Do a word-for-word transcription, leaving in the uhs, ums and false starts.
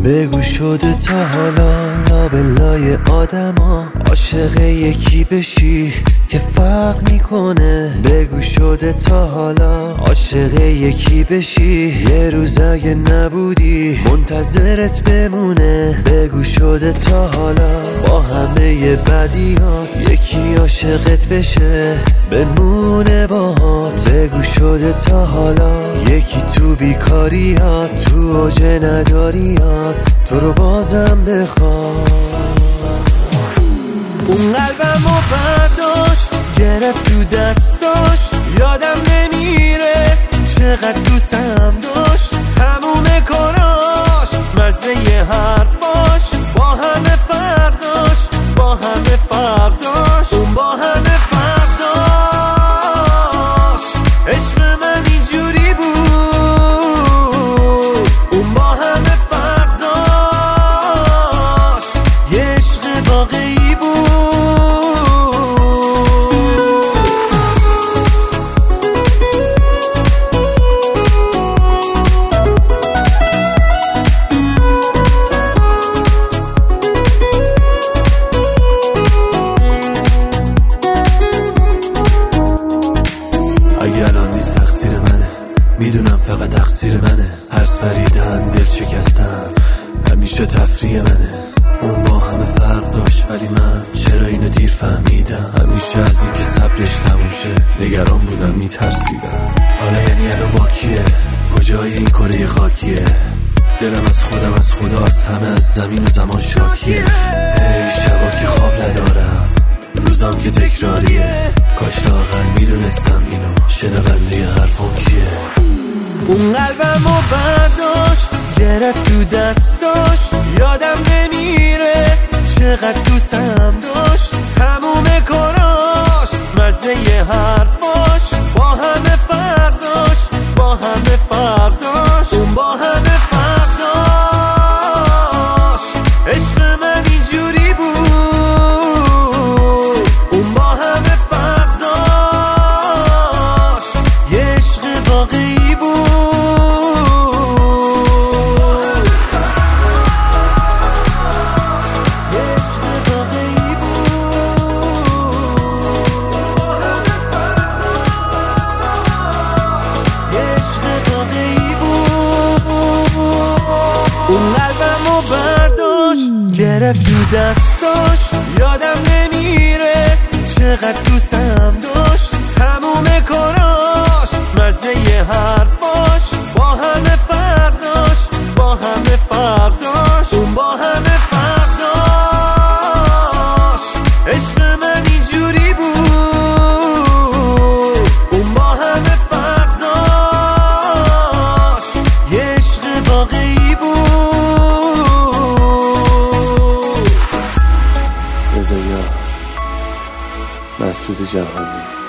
بگو شده تا حالا لابلای آدما عاشق یکی بشی که فرق میکنه؟ بگو شده تا حالا عاشق یکی بشی یه روز اگه نبودی منتظرت بمونه؟ بگو شده تا حالا با همه بدیات یکی عاشقت بشه بمونه باهات؟ بگو شده تا حالا یکی تو بیکاریات تو اوج نداریات تو رو بازم بخواد؟ اون قلبمو برداشت گرفت تو دستاش یادم نمیره چقدر دوستم داشت تموم کاراش مزه ی حرفاش با همه فرداش با همه فرداش اون با همه فرداش عشق من اینجوری بود اون با همه فرداش یه عشق واقعی بود. اگه الان نیست تقصیر منه میدونم فقط تقصیر منه هرس پریدن دل شکستم همیشه تفریح منه اون با همه فرق داشت ولی من چرا اینو دیر فهمیدم همیشه از این که صبرش تموم شه نگران بودم میترسیدم حالا یعنی الان با کیه کجای این کره خاکیه دلم از خودم از خدا از همه از زمین و زمان شاکیه ای شبا که خواب ندارم روزام که تکراریه کاش لااقل میدونستم اینو شنونده حرفم کیه. اون قلبمو برداشت گرفت تو دستاش یادم نمیره چقدر دوستم داشت تموم کاراش مزه ی حرفاش با همه فرداش با همه فرداش اون با همه فرداش عشق من اینجوری بود اون با همه فرداش یه عشق واقعی بود. اون قلبمو برداشت گرفت تو دستاش یادم نمیره چقدر دوستم داشت تموم کاراش مزه ی حرفاش با همه فرداش با همه فرداش اون با همه فرداش عشق من اینجوری بود اون با همه فرداش یه عشق واقعی بود. رضا مسعود جهانی